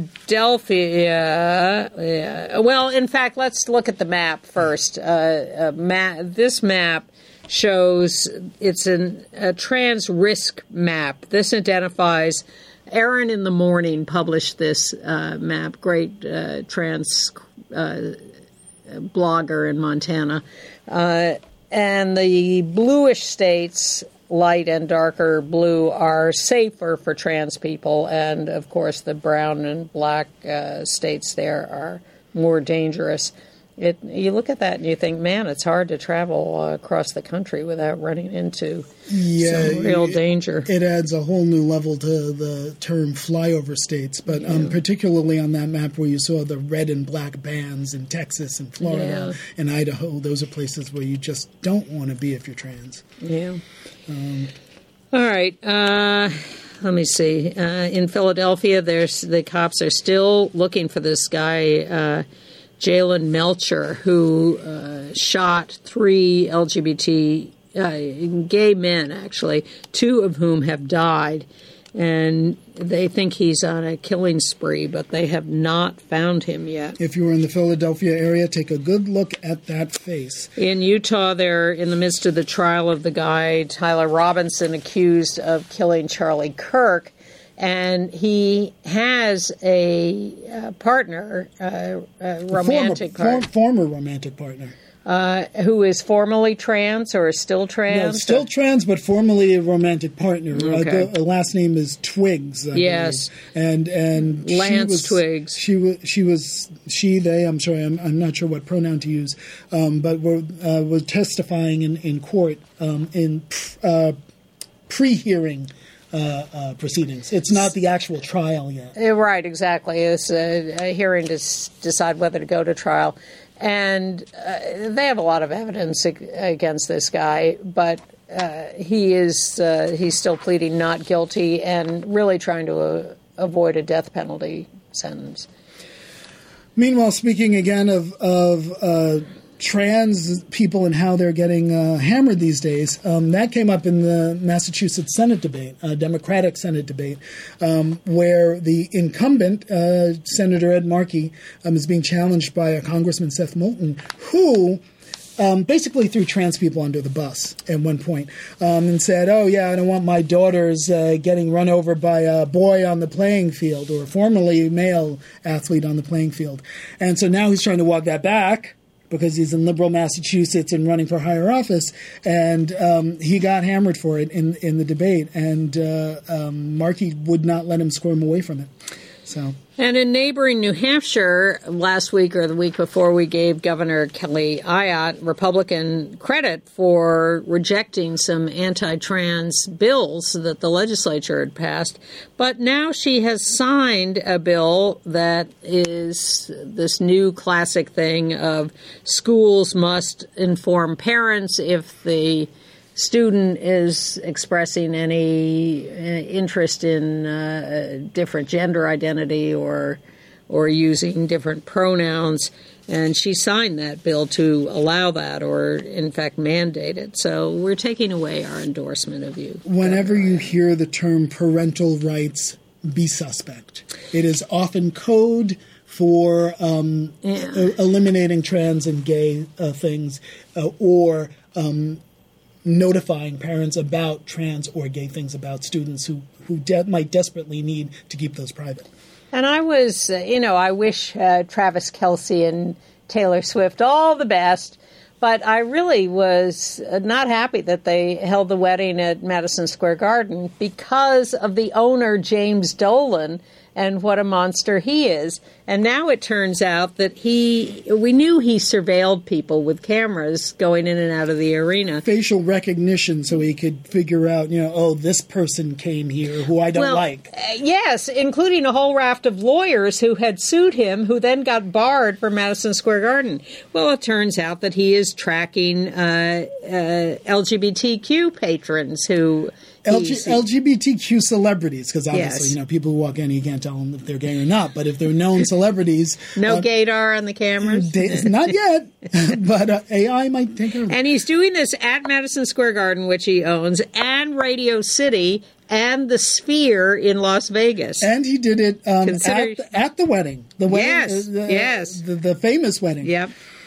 Philadelphia, yeah, well, in fact, let's look at the map first. Uh, uh, ma- this map shows it's an, a trans risk map. This identifies, Aaron in the Morning published this uh, map, great uh, trans uh, blogger in Montana. Uh, and the bluish states, light and darker blue, are safer for trans people. And, of course, the brown and black uh, states there are more dangerous. It, you look at that and you think, man, it's hard to travel uh, across the country without running into yeah, some real it, danger. It adds a whole new level to the term flyover states, but yeah. um, particularly on that map where you saw the red and black bands in Texas and Florida yeah. and Idaho, those are places where you just don't want to be if you're trans. Yeah. Um, All right. Uh, let me see. Uh, in Philadelphia, there's the cops are still looking for this guy, uh, Jalen Melcher, who uh, shot three L G B T uh, gay men, actually, two of whom have died. And they think he's on a killing spree, but they have not found him yet. If you were in the Philadelphia area, take a good look at that face. In Utah, they're in the midst of the trial of the guy, Tyler Robinson, accused of killing Charlie Kirk. And he has a uh, partner, uh, a romantic former, partner. Former romantic partner. Uh, who is formerly trans or is still trans? No, still or? trans, but formerly a romantic partner. Okay. Uh, the last name is Twiggs. I yes, believe. and and Lance she was, Twiggs. She was she was she they. I'm sorry, I'm, I'm not sure what pronoun to use, um, but were uh, were testifying in in court um, in uh, pre-hearing. Uh, uh, proceedings. It's not the actual trial yet. Right, exactly. It's a, a hearing to s- decide whether to go to trial. And uh, they have a lot of evidence ag- against this guy, but uh, he is uh, he's still pleading not guilty and really trying to uh, avoid a death penalty sentence. Meanwhile, speaking again of, of uh, trans people and how they're getting uh, hammered these days, um, that came up in the Massachusetts Senate debate, uh, Democratic Senate debate, um, where the incumbent, uh, Senator Ed Markey, um, is being challenged by a Congressman, Seth Moulton, who um, basically threw trans people under the bus at one point um, and said, oh, yeah, I don't want my daughters uh, getting run over by a boy on the playing field or a formerly male athlete on the playing field. And so now he's trying to walk that back, because he's in liberal Massachusetts and running for higher office, and um, he got hammered for it in in the debate, and uh, um, Markey would not let him squirm away from it. So. And in neighboring New Hampshire, last week or the week before, we gave Governor Kelly Ayotte, Republican, credit for rejecting some anti-trans bills that the legislature had passed. But now she has signed a bill that is this new classic thing of schools must inform parents if the student is expressing any interest in uh, different gender identity or or using different pronouns. And she signed that bill to allow that or, in fact, mandate it. So we're taking away our endorsement of you. Whenever you hear the term parental rights, be suspect. It is often code for um, Yeah. e- eliminating trans and gay uh, things uh, or um, notifying parents about trans or gay things about students who, who de- might desperately need to keep those private. And I was, uh, you know, I wish uh, Travis Kelce and Taylor Swift all the best, but I really was uh, not happy that they held the wedding at Madison Square Garden because of the owner, James Dolan, and what a monster he is. And now it turns out that he, we knew he surveilled people with cameras going in and out of the arena. Facial recognition so he could figure out, you know, oh, this person came here who I don't Well, like. uh, yes, including a whole raft of lawyers who had sued him, who then got barred from Madison Square Garden. Well, it turns out that he is tracking uh, uh, L G B T Q patrons who... L G- he's- L G B T Q celebrities, because obviously, Yes. you know, people who walk in, you can't tell them if they're gay or not. But if they're known celebrities, no uh, gaydar on the cameras. they, not yet, but uh, A I might take care of it. And he's doing this at Madison Square Garden, which he owns, and Radio City, and the Sphere in Las Vegas. And he did it um, Consider- at, the, at the wedding, the wedding, Yes, uh, the, yes. the, the famous wedding. Yep.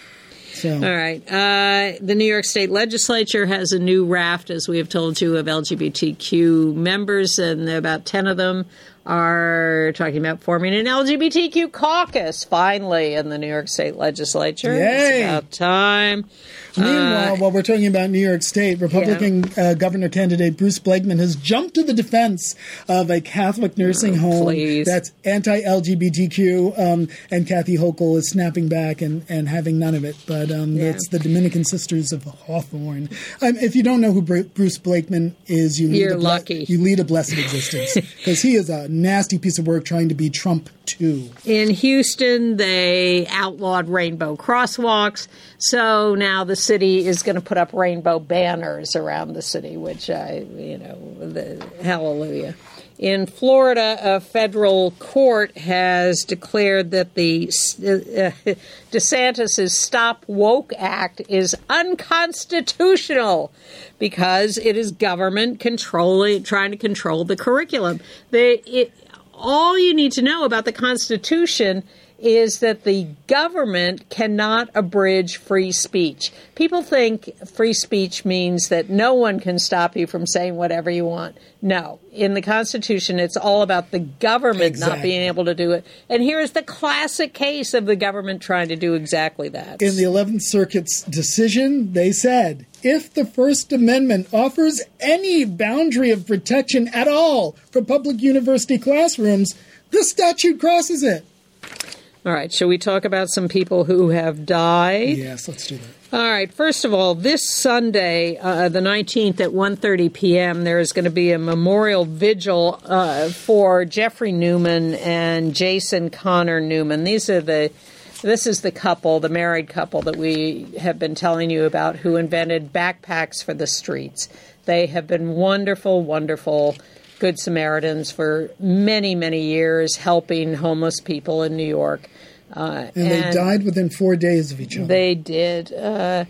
So All right. Uh, the New York State Legislature has a new raft, as we have told you, of L G B T Q members, and about ten of them are talking about forming an L G B T Q caucus, finally, in the New York State Legislature. Yay. It's about time. meanwhile, Uh, while we're talking about New York State, Republican uh, governor candidate Bruce Blakeman has jumped to the defense of a Catholic nursing Oh, home please. that's anti-L G B T Q, um, and Kathy Hochul is snapping back and, and having none of it. But um, Yeah. it's the Dominican Sisters of Hawthorne. Um, if you don't know who Bru- Bruce Blakeman is, you lead, You're a, ble- lucky. you lead a blessed existence, because he is a nasty piece of work trying to be Trump too. In Houston, they outlawed rainbow crosswalks, so now the city is going to put up rainbow banners around the city, which I, you know, the, hallelujah. In Florida, a federal court has declared that the uh, DeSantis' Stop Woke Act is unconstitutional because it is government controlling, trying to control the curriculum. They, it, all you need to know about the Constitution is that the government cannot abridge free speech. People think free speech means that no one can stop you from saying whatever you want. No. In the Constitution, it's all about the government not Exactly. being able to do it. And here's the classic case of the government trying to do exactly that. In the eleventh Circuit's decision, they said, if the First Amendment offers any boundary of protection at all for public university classrooms, this statute crosses it. All right, shall we talk about some people who have died? Yes, let's do that. All right. First of all, this Sunday, uh, the nineteenth at one thirty p.m., there is going to be a memorial vigil uh, for Jeffrey Newman and Jason Connor Newman. These are the, this is the couple, the married couple that we have been telling you about, who invented backpacks for the streets. They have been wonderful, wonderful Good Samaritans for many, many years, helping homeless people in New York. Uh, And, they died within four days of each other. They did. Uh,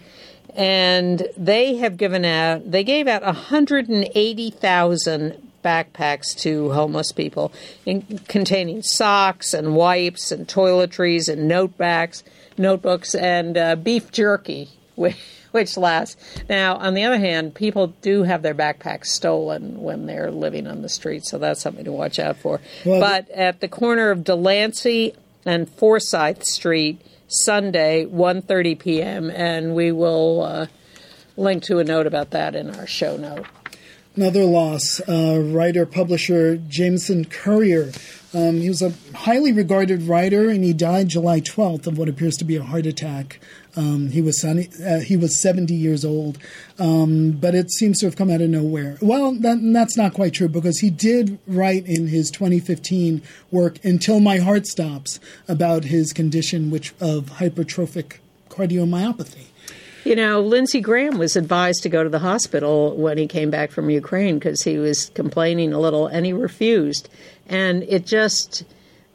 and they have given out, they gave out one hundred eighty thousand backpacks to homeless people, in, containing socks and wipes and toiletries and notebooks, notebooks and uh, beef jerky, which, which lasts. Now, on the other hand, people do have their backpacks stolen when they're living on the street, so that's something to watch out for. Well, but at the corner of Delancey and Forsyth Street, Sunday, one thirty p.m., and we will uh, link to a note about that in our show note. Another loss, uh, writer, publisher Jameson Currier. Um, he was a highly regarded writer, and he died July twelfth of what appears to be a heart attack. Um, he was son- uh, he was seventy years old, um, but it seems to have come out of nowhere. Well, that, that's not quite true, because he did write in his twenty fifteen work, Until My Heart Stops, about his condition which of hypertrophic cardiomyopathy. You know, Lindsey Graham was advised to go to the hospital when he came back from Ukraine because he was complaining a little, and he refused. And it just,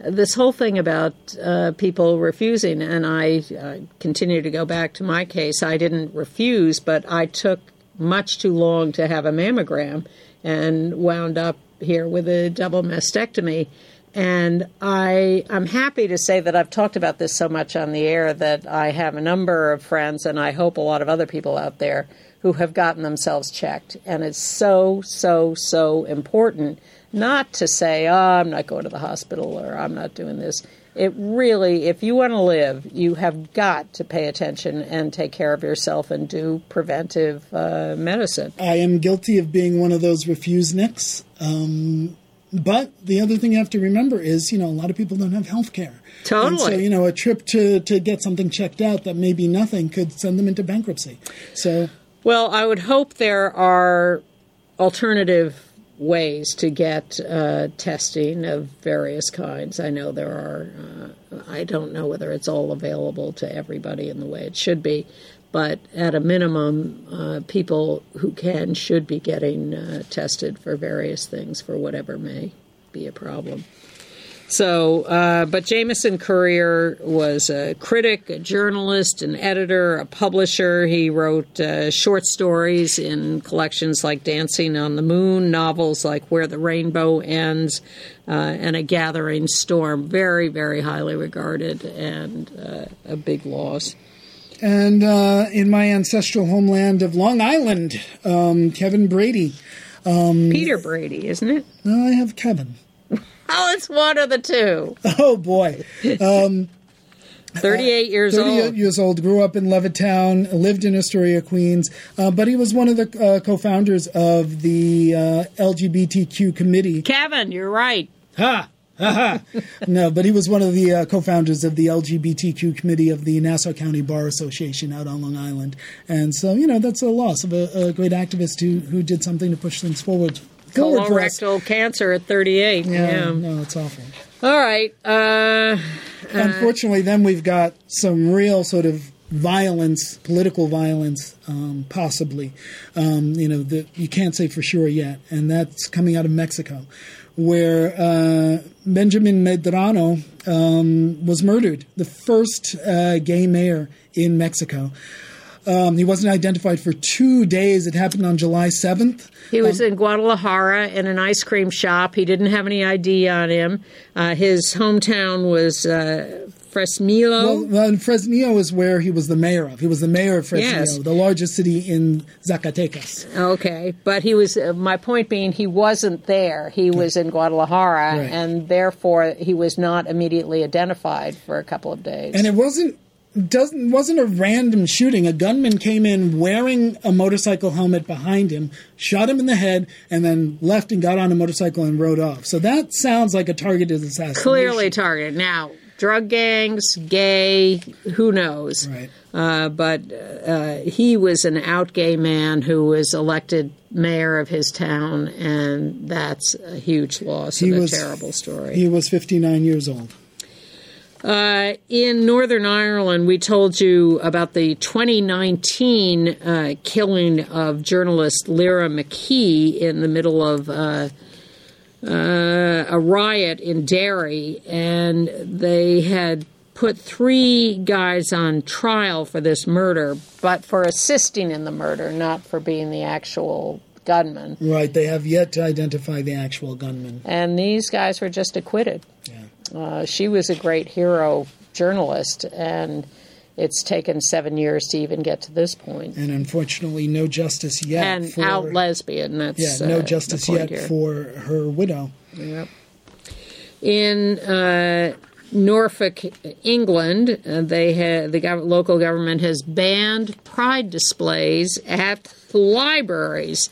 this whole thing about uh, people refusing, and I uh, continue to go back to my case. I didn't refuse, but I took much too long to have a mammogram and wound up here with a double mastectomy. And I, I'm happy to say that I've talked about this so much on the air that I have a number of friends, and I hope a lot of other people out there, who have gotten themselves checked. And it's so, so, so important not to say, oh, I'm not going to the hospital or I'm not doing this. It really, if you want to live, you have got to pay attention and take care of yourself and do preventive uh, medicine. I am guilty of being one of those refuseniks. Um, but the other thing you have to remember is, you know, a lot of people don't have health care. Totally. And so, you know, a trip to, to get something checked out that may be nothing could send them into bankruptcy. So, well, I would hope there are alternative ways to get uh, testing of various kinds. I know there are. Uh, I don't know whether it's all available to everybody in the way it should be, but at a minimum, uh, people who can should be getting uh, tested for various things for whatever may be a problem. So, uh, but Jameson Courier was a critic, a journalist, an editor, a publisher. He wrote uh, short stories in collections like Dancing on the Moon, novels like Where the Rainbow Ends, uh, and A Gathering Storm. Very, very highly regarded and uh, a big loss. And uh, in my ancestral homeland of Long Island, um, Kevin Brady. Um, Peter Brady, isn't it? No, I have Kevin. Oh, it's one of the two. Oh, boy. Um, thirty-eight years thirty-eight old. thirty-eight years old, grew up in Levittown, lived in Astoria, Queens, uh, but he was one of the uh, co-founders of the uh, L G B T Q committee. Kevin, you're right. Ha! Ha ha! No, but he was one of the uh, co-founders of the L G B T Q committee of the Nassau County Bar Association out on Long Island. And so, you know, that's a loss of a, a great activist who, who did something to push things forward. Colorectal cancer at thirty-eight. Yeah, yeah. No, it's awful. All right. Uh, Unfortunately, uh, then we've got some real sort of violence, political violence, um, possibly. Um, you know, that you can't say for sure yet, and that's coming out of Mexico, where uh, Benjamin Medrano um, was murdered, the first uh, gay mayor in Mexico. Um, he wasn't identified for two days. It happened on July seventh. He was um, in Guadalajara in an ice cream shop. He didn't have any I D on him. Uh, his hometown was uh, Fresnillo. Well, Fresnillo is where he was the mayor of. He was the mayor of Fresnillo, yes. the largest city in Zacatecas. Okay, but he was. Uh, my point being, he wasn't there. He was in Guadalajara, right. And therefore he was not immediately identified for a couple of days. And it wasn't. Doesn't wasn't a random shooting. A gunman came in wearing a motorcycle helmet behind him, shot him in the head, and then left and got on a motorcycle and rode off. So that sounds like a targeted assassination. Clearly targeted. Now, drug gangs, gay, who knows? Right. Uh, but uh, he was an out gay man who was elected mayor of his town, and that's a huge loss he and was, a terrible story. He was fifty-nine years old. Uh, in Northern Ireland, we told you about the twenty nineteen uh, killing of journalist Lyra McKee in the middle of uh, uh, a riot in Derry, and they had put three guys on trial for this murder, but for assisting in the murder, not for being the actual gunman. Right, they have yet to identify the actual gunman. And these guys were just acquitted. Yeah. Uh, she was a great hero journalist, and it's taken seven years to even get to this point. And unfortunately, no justice yet. And for, out lesbian. That's yeah, no uh, justice the point yet here. for her widow. Yep. In uh, Norfolk, England, uh, they had, the gov- local government has banned pride displays at libraries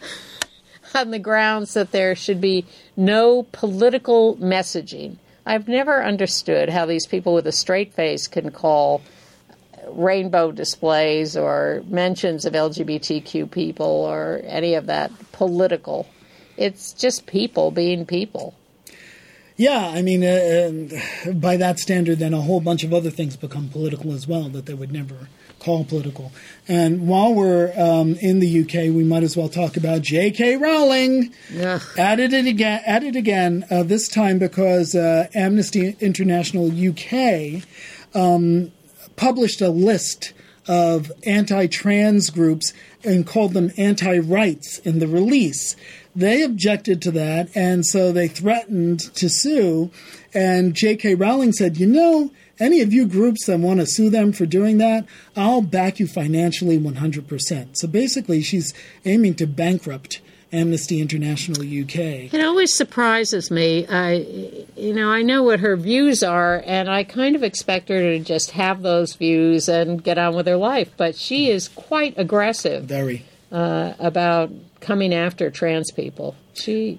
on the grounds that there should be no political messaging. I've never understood how these people with a straight face can call rainbow displays or mentions of L G B T Q people or any of that political. It's just people being people. Yeah, I mean, uh, uh, by that standard, then a whole bunch of other things become political as well that they would never call political. And while we're um, in the U K, we might as well talk about J K. Rowling. Ugh. Added it again, added again uh, this time because uh, Amnesty International U K um, published a list of anti-trans groups and called them anti-rights in the release. They objected to that, and so they threatened to sue. And J K. Rowling said, you know, any of you groups that want to sue them for doing that, I'll back you financially one hundred percent. So basically, she's aiming to bankrupt Amnesty International U K. It always surprises me. I, you know, I know what her views are, and I kind of expect her to just have those views and get on with her life. But she is quite aggressive. Very. Uh, about coming after trans people. She,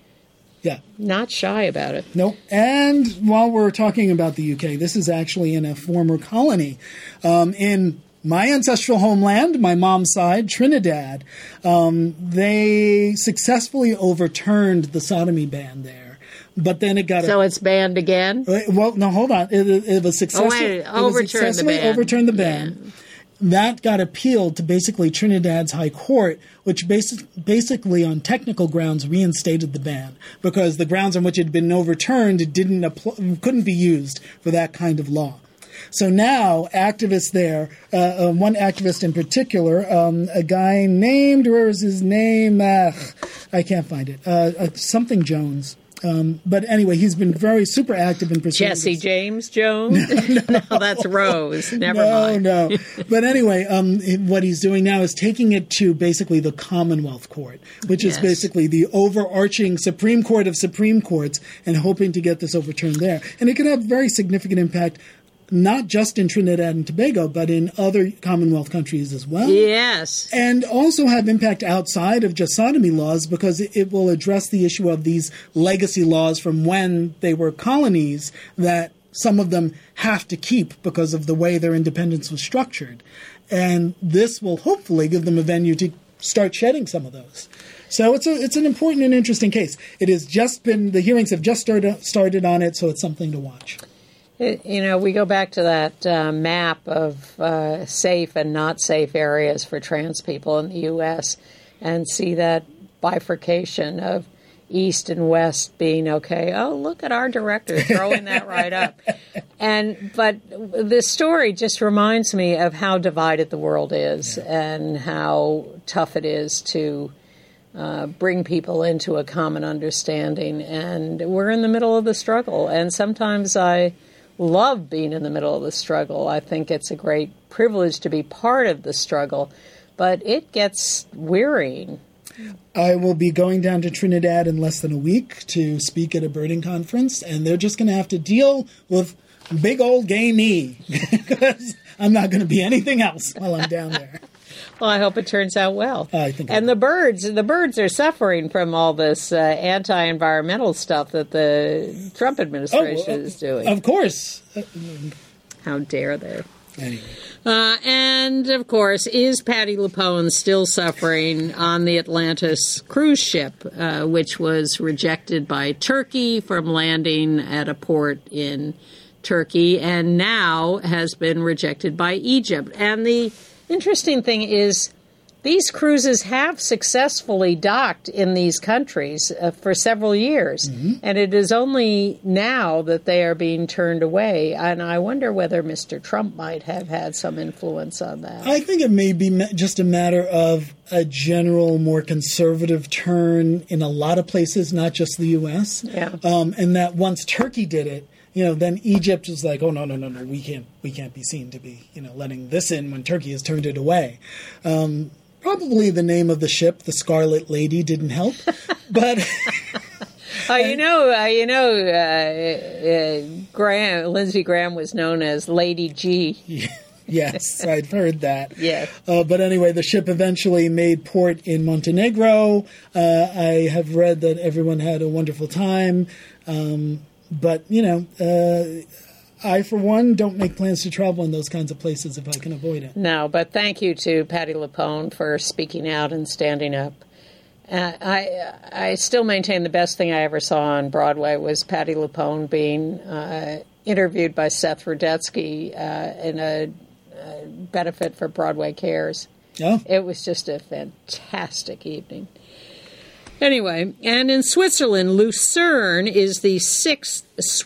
yeah, not shy about it. Nope. And while we're talking about the U K, this is actually in a former colony. Um, in my ancestral homeland, my mom's side, Trinidad, um, they successfully overturned the sodomy ban there. But then it got... So a, it's banned again? Well, no, hold on. It, it was successful. Oh, wait, overturned the ban. Overturned the ban. Yeah. That got appealed to basically Trinidad's High Court, which basic, basically on technical grounds reinstated the ban because the grounds on which it had been overturned didn't apl- couldn't be used for that kind of law. So now activists there, uh, uh, one activist in particular, um, a guy named, where is his name? Uh, I can't find it. Uh, uh, something Jones. Um, but anyway, he's been very super active in pursuing Jesse this. James Jones? no, no. no, that's Rose. Never no, mind. No, no. But anyway, um, what he's doing now is taking it to basically the Commonwealth Court, which yes. is basically the overarching Supreme Court of Supreme Courts, and hoping to get this overturned there. And it could have very significant impact not just in Trinidad and Tobago, but in other Commonwealth countries as well. Yes. And also have impact outside of just sodomy laws because it will address the issue of these legacy laws from when they were colonies that some of them have to keep because of the way their independence was structured. And this will hopefully give them a venue to start shedding some of those. So it's a it's an important and interesting case. It has just been, the hearings have just started started on it, so it's something to watch. It, you know, we go back to that uh, map of uh, safe and not safe areas for trans people in the U S and see that bifurcation of East and West being okay. Oh, look at our director throwing that right up. And but this story just reminds me of how divided the world is yeah. and how tough it is to uh, bring people into a common understanding. And we're in the middle of the struggle. And sometimes I love being in the middle of the struggle. I think it's a great privilege to be part of the struggle, but it gets wearying. I will be going down to Trinidad in less than a week to speak at a birding conference, and they're just going to have to deal with big old gay me because I'm not going to be anything else while I'm down there. Well, I hope it turns out well. I think and the birds, the birds are suffering from all this uh, anti-environmental stuff that the Trump administration oh, uh, is doing. Of course. How dare they? Anyway. Uh, and, of course, is Patti LuPone still suffering on the Atlantis cruise ship, uh, which was rejected by Turkey from landing at a port in Turkey and now has been rejected by Egypt? And the interesting thing is these cruises have successfully docked in these countries uh, for several years, mm-hmm. and it is only now that they are being turned away. And I wonder whether Mister Trump might have had some influence on that. I think it may be just a matter of a general, more conservative turn in a lot of places, not just the U S. Yeah. Um, and that once Turkey did it, you know, then Egypt was like, oh, no, no, no, no, we can't we can't be seen to be, you know, letting this in when Turkey has turned it away. Um, probably the name of the ship, the Scarlet Lady, didn't help. But oh, you know, uh, you know, uh, uh, Graham, Lindsey Graham was known as Lady G. Yeah. Yes, I'd heard that. Yes. Uh, but anyway, the ship eventually made port in Montenegro. Uh, I have read that everyone had a wonderful time. Um, but, you know, uh, I, for one, don't make plans to travel in those kinds of places if I can avoid it. No, but thank you to Patti LuPone for speaking out and standing up. Uh, I I still maintain the best thing I ever saw on Broadway was Patti LuPone being uh, interviewed by Seth Rudetsky uh, in a uh, benefit for Broadway Cares. Yeah. It was just a fantastic evening. Anyway, and in Switzerland, Lucerne is the sixth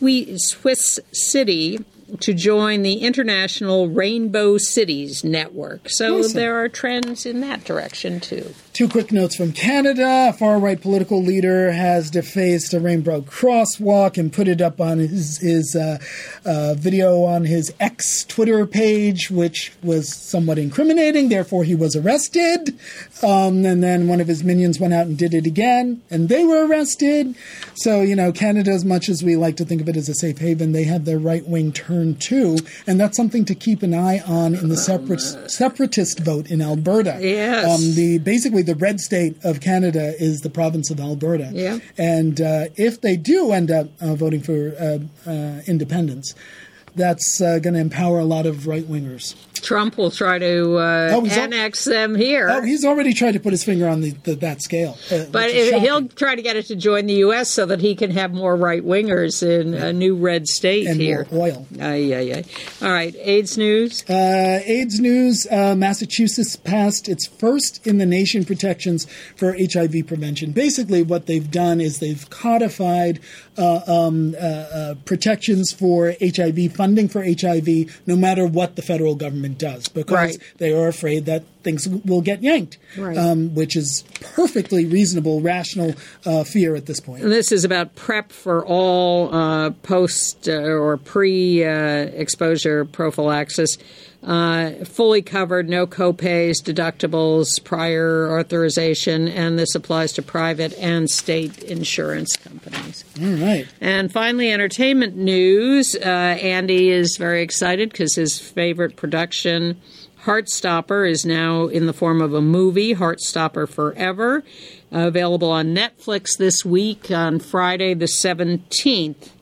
Swiss city to join the International Rainbow Cities Network. So Awesome. There are trends in that direction, too. Two quick notes from Canada. A far-right political leader has defaced a rainbow crosswalk and put it up on his, his uh, uh, video on his X Twitter page, which was somewhat incriminating. Therefore, he was arrested. Um, and then one of his minions went out and did it again, and they were arrested. So, you know, Canada, as much as we like to think of it as a safe haven, they have their right-wing turn, too. And that's something to keep an eye on in the separat- separatist vote in Alberta. Yes. Um, the basically, the red state of Canada is the province of Alberta. Yeah. And uh, if they do end up uh, voting for uh, uh, independence, that's uh, going to empower a lot of right-wingers. Trump will try to uh, Oh, he's al- annex them here. Oh, he's already tried to put his finger on the, the, that scale. Uh, But which is it, he'll shocking. try to get it to join the U S so that he can have more right-wingers in a new red state And here. more oil. Ay, ay, ay. All right, AIDS news. Uh, AIDS news, uh, Massachusetts passed its first in the nation protections for H I V prevention. Basically, what they've done is they've codified uh, um, uh, uh, protections for H I V, funding for H I V, no matter what the federal government does, because Right. they are afraid that things will get yanked, Right. um, which is perfectly reasonable, rational uh, fear at this point. And this is about PrEP for all uh, post uh, or pre-exposure uh, prophylaxis. Uh, fully covered, no copays, deductibles, prior authorization, and this applies to private and state insurance companies. All right. And finally, entertainment news. Uh, Andy is very excited because his favorite production, Heartstopper, is now in the form of a movie, Heartstopper Forever, uh, available on Netflix this week on Friday the seventeenth.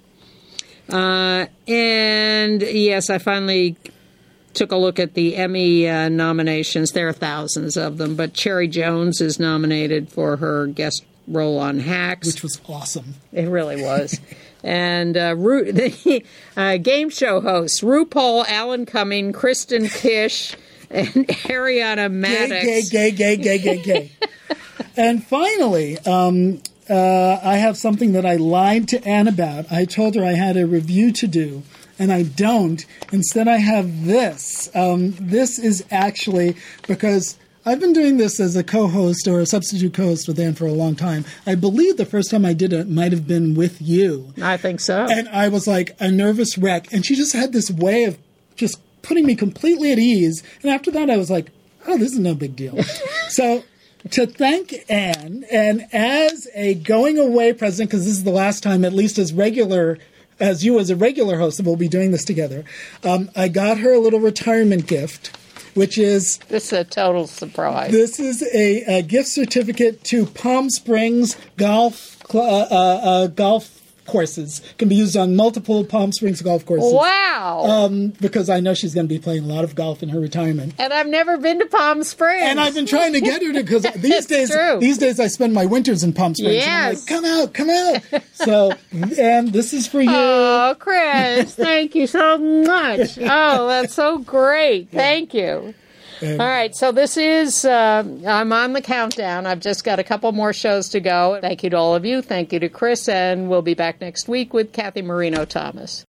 Uh, and yes, I finally took a look at the Emmy uh, nominations. There are thousands of them, but Cherry Jones is nominated for her guest role on Hacks. Which was awesome. It really was. And uh, Ru- the uh, game show hosts, RuPaul, Alan Cumming, Kristen Kish, and Ariana Maddox. Gay, gay, gay, gay, gay, gay, gay. And finally, um, uh, I have something that I lied to Anne about. I told her I had a review to do, and I don't. Instead, I have this. Um, this is actually because I've been doing this as a co-host or a substitute co-host with Anne for a long time. I believe the first time I did it might have been with you. I think so. And I was like a nervous wreck. And she just had this way of just putting me completely at ease. And after that, I was like, oh, this is no big deal. So to thank Anne, and as a going away president, because this is the last time, at least as regular as you as a regular host, that we'll be doing this together, um, I got her a little retirement gift, which is This is a total surprise. this is a, a gift certificate to Palm Springs golf cl- uh, uh, uh, golf courses. Can be used on multiple Palm Springs golf courses. Wow. Um, because I know she's going to be playing a lot of golf in her retirement. and I've never been to Palm Springs. And I've been trying to get her to, because these It's days, true. these days I spend my winters in Palm Springs. And I'm Yes. like, come out, come out. So, and this is for you. Oh, Chris, thank you so much. Oh, that's so great. Thank you. And- All right, so this is, uh, I'm on the countdown. I've just got a couple more shows to go. Thank you to all of you. Thank you to Chris, and we'll be back next week with Kathy Marino Thomas.